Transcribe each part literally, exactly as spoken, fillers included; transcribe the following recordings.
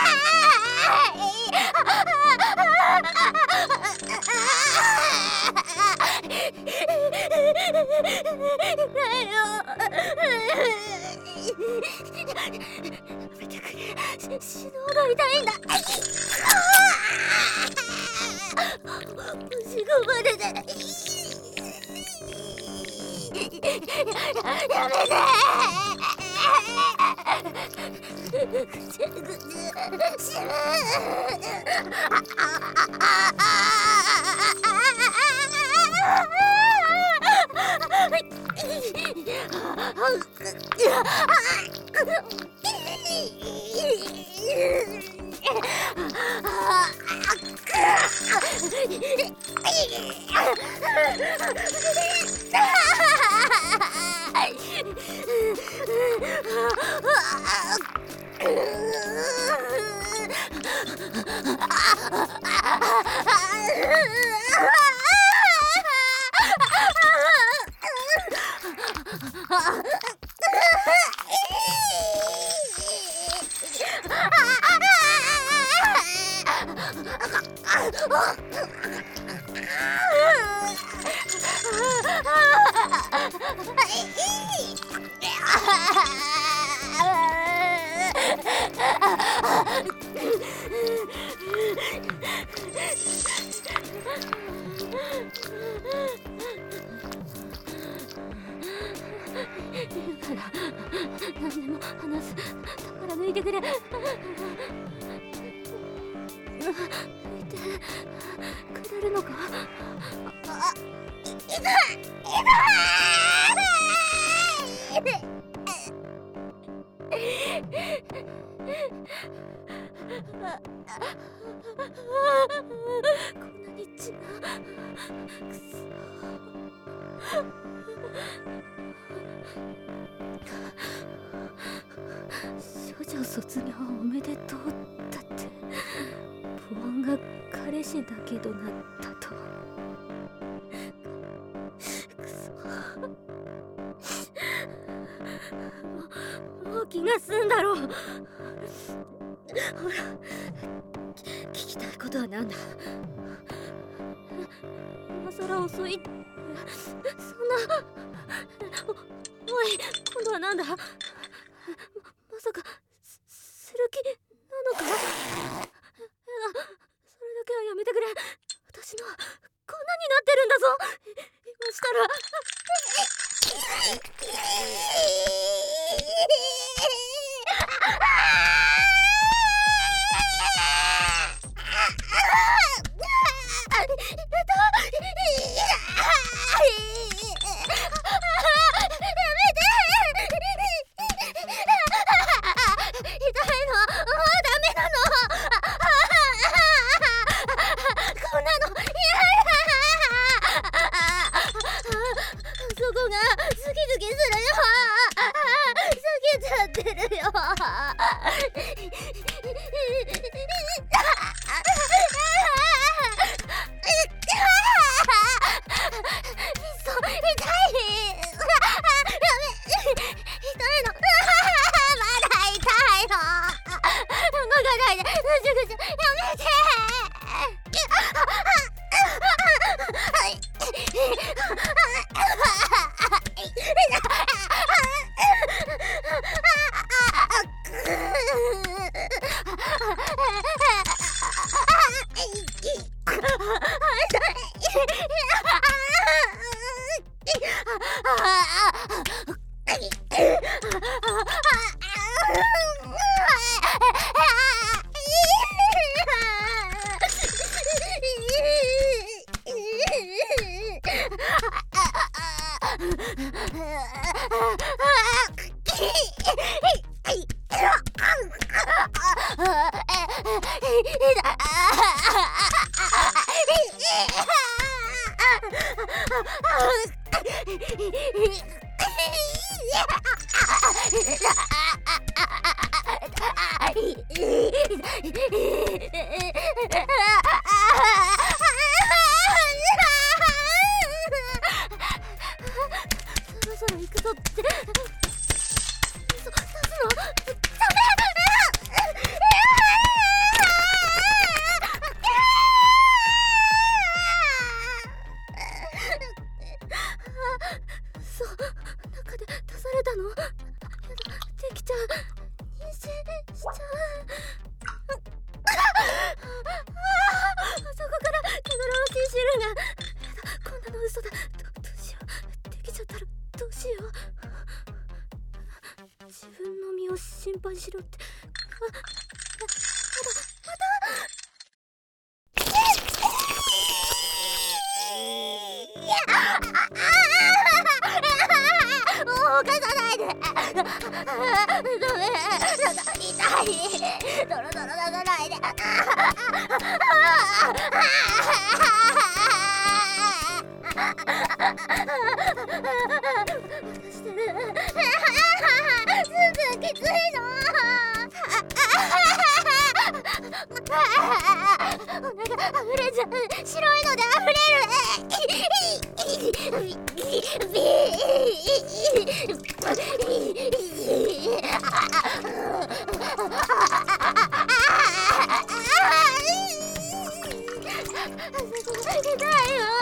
めてくれ、死ぬほど痛いんだ。虫がまれでやめて。ぐちゃぐちゃ死ぬ。いるから何でも話す。だから抜いてくれ。抜いてくれるのか。あ、痛い痛い。こんなに血が。くそ。 少女卒業おめでとうだってポワンが彼氏だけどなったと。くそ、もう気が済んだろう。ほら、聞きたいことはなんだ。今さら遅い。そんな。お, おい、今度はなんだ。 ま, まさかする気なのか。やだ、それだけはやめてくれ。私のこんなになってるんだぞ。今したら心配しろって。あ、やだ、やだ。もう犯さないで。ダメ、痛い。ドロドロ出さないで。私てる。すぐきついの。お腹溢れちゃう。白いので溢れる。痛いよ。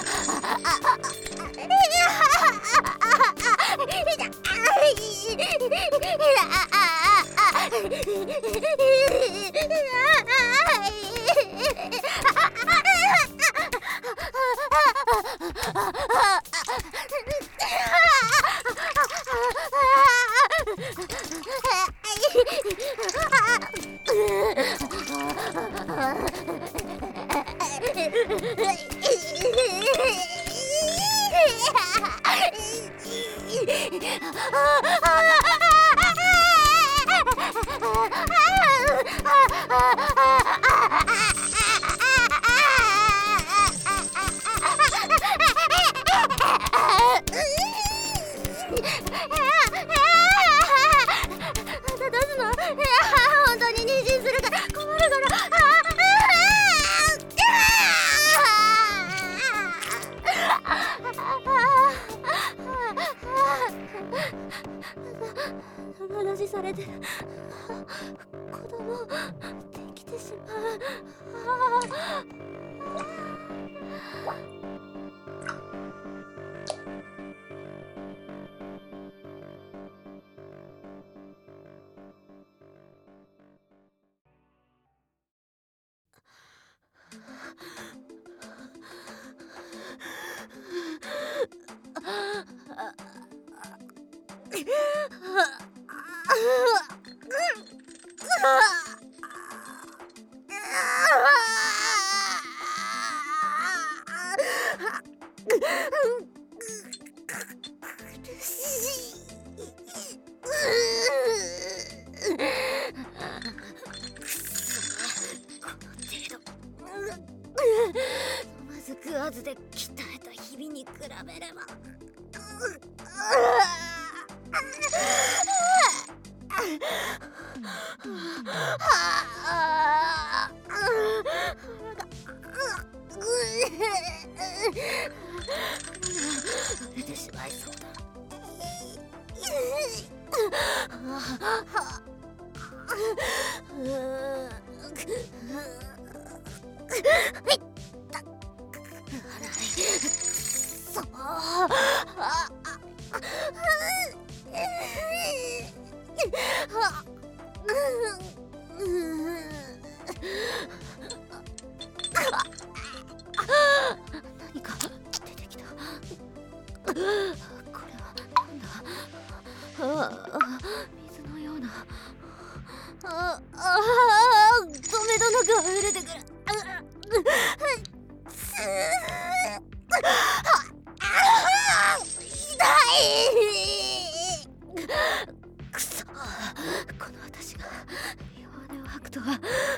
痛い。 本当に妊娠するから困るから。話されてる。子供できてしまう。まず食わずで鍛えた日々に比べれば。出てしまいそうだ。何か出てきた。これはなんだ。ああ、水のような。ああ、止めどなく溢れてくる。痛い。くそ、この私が弱音を吐くとは。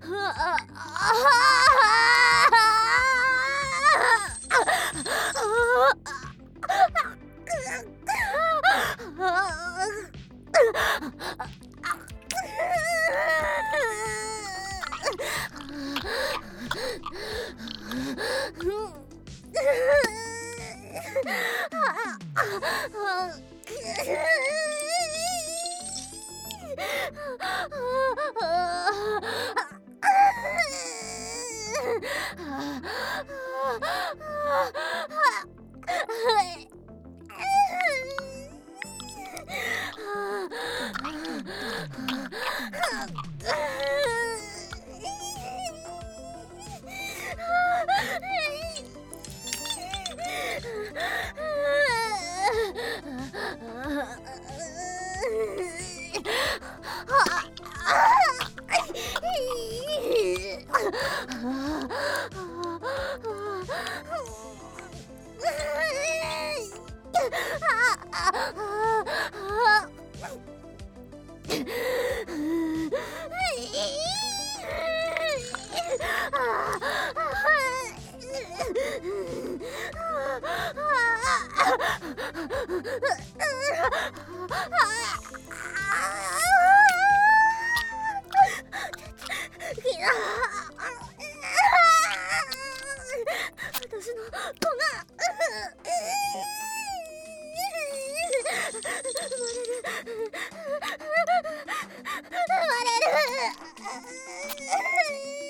私の子が生まれる生まれる